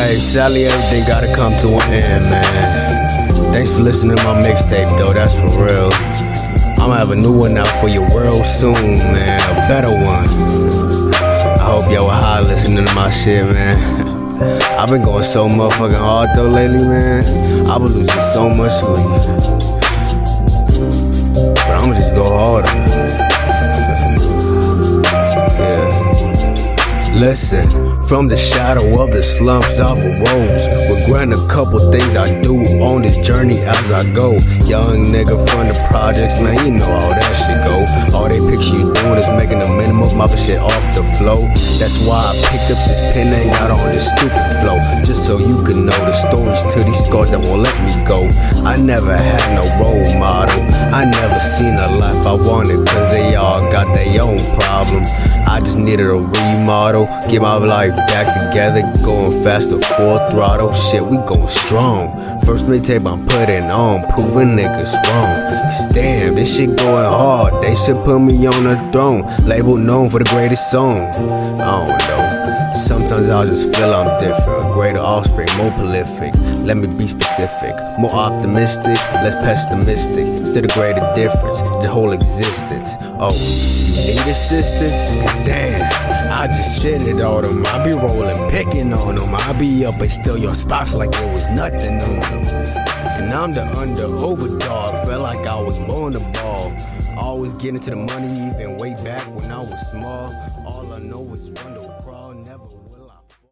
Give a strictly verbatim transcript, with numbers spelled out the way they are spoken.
Hey, sadly everything gotta come to an end, man. Thanks for listening to my mixtape, though, that's for real. I'ma have a new one out for you real soon, man, a better one. I hope y'all were high listening to my shit, man. I've been going so motherfucking hard though lately, man. I've been losing so much sleep. But I'ma just go harder. Yeah. Listen, from the shadow of the slumps I've arose, regretting a couple things I do on this journey as I go. Young nigga from the projects, man, you know how that shit go. All they picture you doing is making the minimum, mopping shit off the flow. That's why I picked up this pen and got on this stupid flow, just so you can know the stories to these scars that won't let me go. I never had no role model, I never seen a life I wanted, cause they all got their own problem. I just needed a remodel, get my life back together, going faster, full throttle. Shit, we going strong. First mixtape I'm putting on, proving niggas wrong. Cause damn, this shit going hard, they should put me on the throne. Label known for the greatest song. I don't know, sometimes I just feel I'm different. A greater offspring, more prolific. Let me be specific, more optimistic, less pessimistic. Still the greater difference, the whole existence. Oh, you need assistance? Damn, I just shitted on them. I be rolling, picking on them. I be up and still your spots like there was nothing on them. And I'm the under overdog, felt like I was blowing the ball. Always getting to the money, even way back when I was small. All I know is run the